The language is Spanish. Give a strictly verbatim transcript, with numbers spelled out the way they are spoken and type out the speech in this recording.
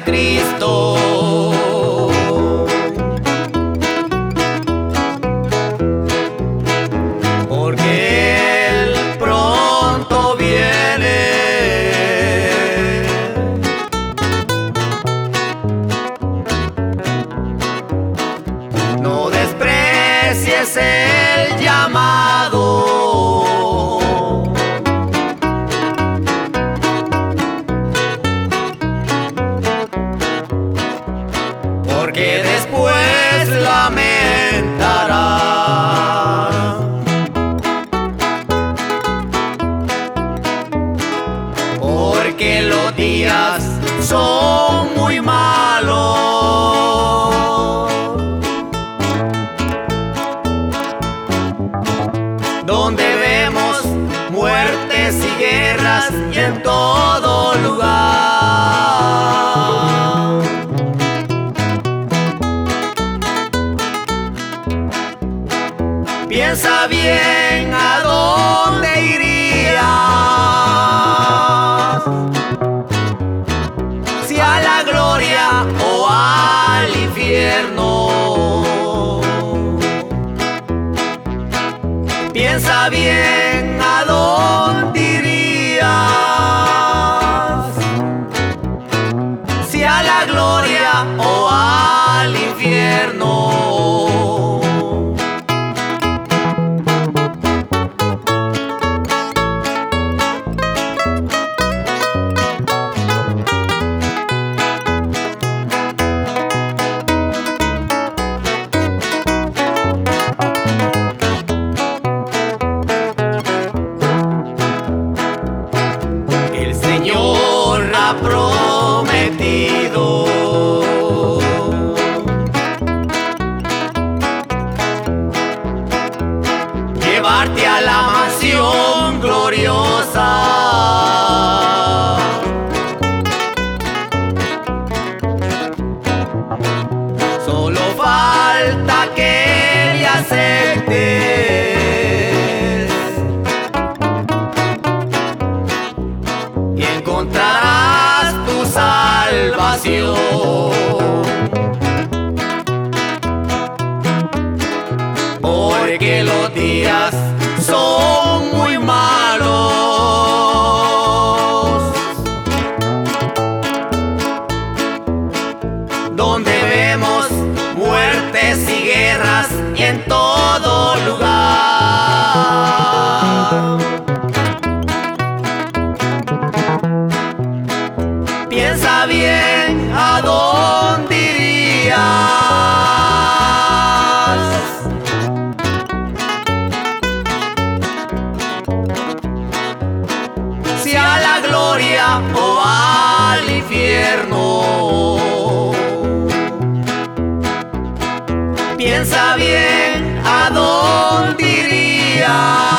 Cristo. Porque Él pronto viene. No desprecies el llamado. Porque después lamentará. Porque los días son muy malos. Donde vemos muertes y guerras y en todo lugar. Piensa bien a dónde irías, si a la gloria o al infierno. Piensa bien a dónde irías, si a la gloria o al infierno. Señor ha prometido llevarte a la mansión gloriosa. Solo falta que le aceptes y encontrarás tu salvación. Porque los días son muy malos. Donde vemos muertes y guerras y en todo lugar. Piensa bien a dónde irías, si a la gloria o al infierno. Piensa bien a dónde irías.